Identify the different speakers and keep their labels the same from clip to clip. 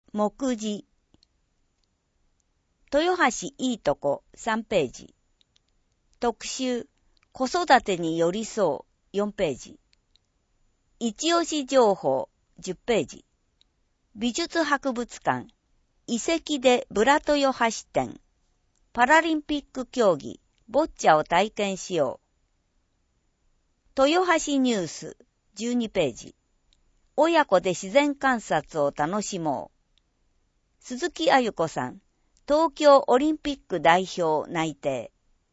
Speaker 1: 目次。豊橋いいとこ3ページ。特集、子育てに寄りそう4ページ。一押し情報10ページ。美術博物館、遺跡でブラ豊橋展。パラリンピック競技、ボッチャを体験しよう。豊橋ニュース12ページ。親子で自然観察を楽しもう。鈴木あゆ子さん、東京オリンピック代表内定。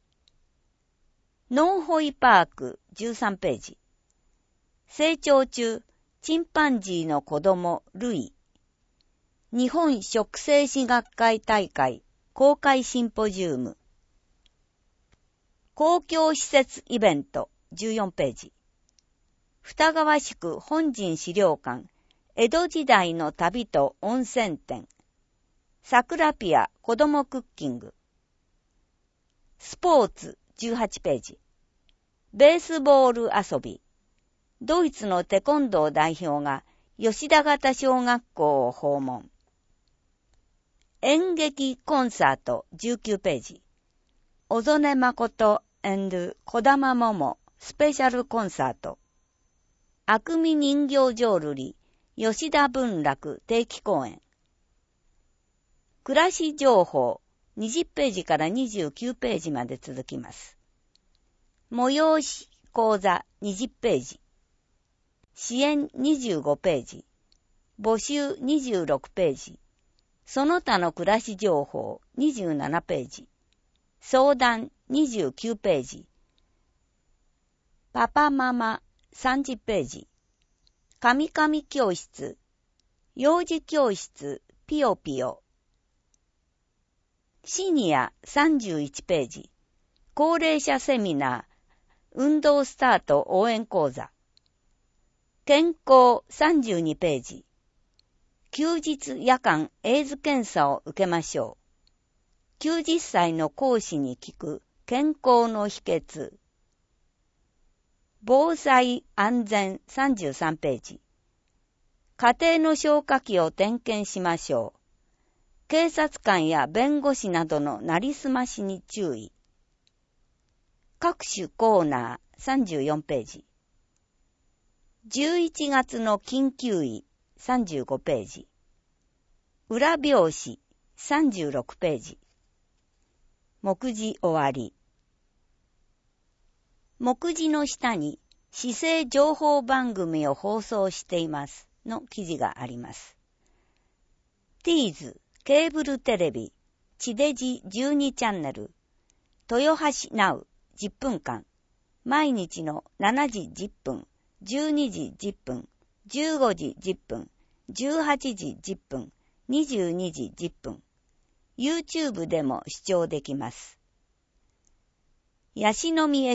Speaker 1: ノンホイパーク13ページ。成長中、チンパンジーの子供ルイ。日本植生史学会大会公開シンポジウム。公共施設イベント14ページ。二川宿本陣資料館、江戸時代の旅と温泉展。桜ピア子供クッキング。スポーツ18ページ。ベースボール遊び。ドイツのテコンドー代表が吉田型小学校を訪問。演劇コンサート19ページ。小曽根誠&児玉桃スペシャルコンサート。悪味人形浄瑠璃吉田文楽定期公演。暮らし情報20ページから29ページまで続きます。催し講座20ページ。支援25ページ。募集26ページ。その他の暮らし情報27ページ。相談29ページ。パパママ30ページ。神々教室。幼児教室ピヨピヨ。シニア31ページ。高齢者セミナー。運動スタート応援講座。健康32ページ。休日夜間エイズ検査を受けましょう。90歳の講師に聞く健康の秘訣。防災安全33ページ。家庭の消火器を点検しましょう。警察官や弁護士などのなりすましに注意。各種コーナー34ページ。11月の緊急医35ページ。裏表紙36ページ。目次終わり。目次の下に市政情報番組を放送していますの記事があります。ティーズケーブルテレビ地デジ12チャンネル豊橋ナウ10分間毎日の7時10分12時10分15時10分18時10分22時10分 YouTube でも視聴できます。ヤシの実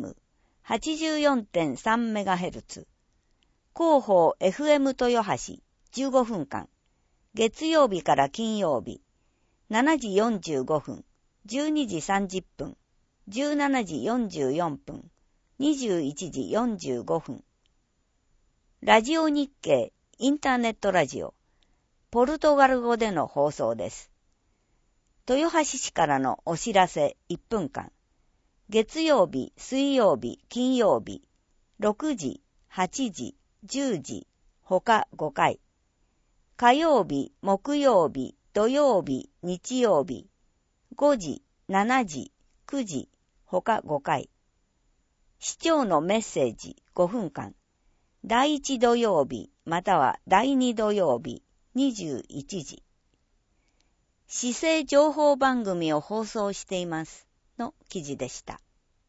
Speaker 1: FM84.3MHz 広報 FM 豊橋15分間月曜日から金曜日7時45分12時30分17時44分21時45分ラジオ日経インターネットラジオポルトガル語での放送です。豊橋市からのお知らせ1分間月曜日水曜日金曜日6時8時10時他5回火曜日木曜日土曜日日曜日5時7時9時他5回市長のメッセージ5分間第1土曜日または第2土曜日21時市政情報番組を放送していますの記事でした。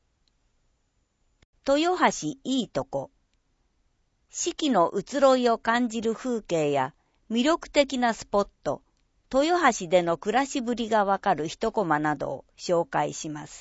Speaker 1: 豊橋いいとこ四季の移ろいを感じる風景や魅力的なスポット豊橋での暮らしぶりがわかる一コマなどを紹介します。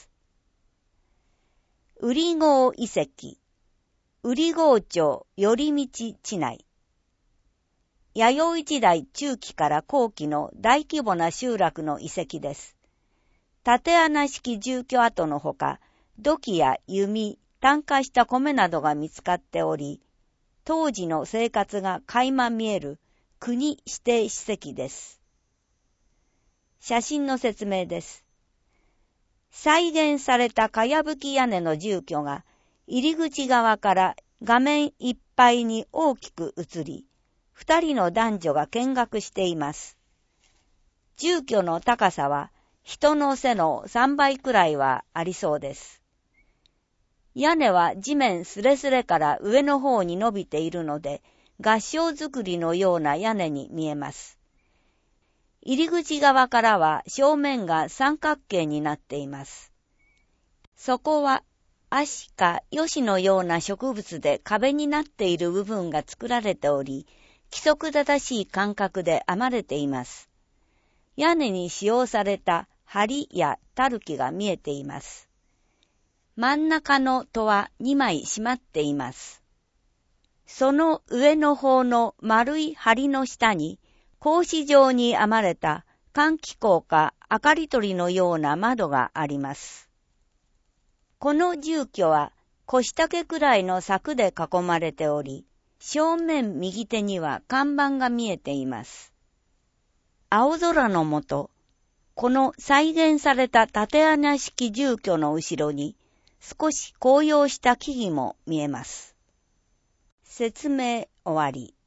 Speaker 1: 瓜郷遺跡瓜郷町寄道地内弥生時代中期から後期の大規模な集落の遺跡です。縦穴式住居跡のほか、土器や弓、炭化した米などが見つかっており、当時の生活が垣間見える国指定史跡です。写真の説明です。再現されたかやぶき屋根の住居が入り口側から画面いっぱいに大きく映り、二人の男女が見学しています。住居の高さは人の背の3倍くらいはありそうです。屋根は地面すれすれから上の方に伸びているので、合掌造りのような屋根に見えます。入り口側からは正面が三角形になっています。そこはアシかヨシのような植物で壁になっている部分が作られており、規則正しい間隔で編まれています。屋根に使用された梁や木が見えています。真ん中の戸は2枚閉まっています。その上の方の丸い梁の下に、格子状に編まれた換気口か明かり取りのような窓があります。この住居は腰丈くらいの柵で囲まれており、正面右手には看板が見えています。青空の下、この再現された縦穴式住居の後ろに少し紅葉した木々も見えます。説明終わり。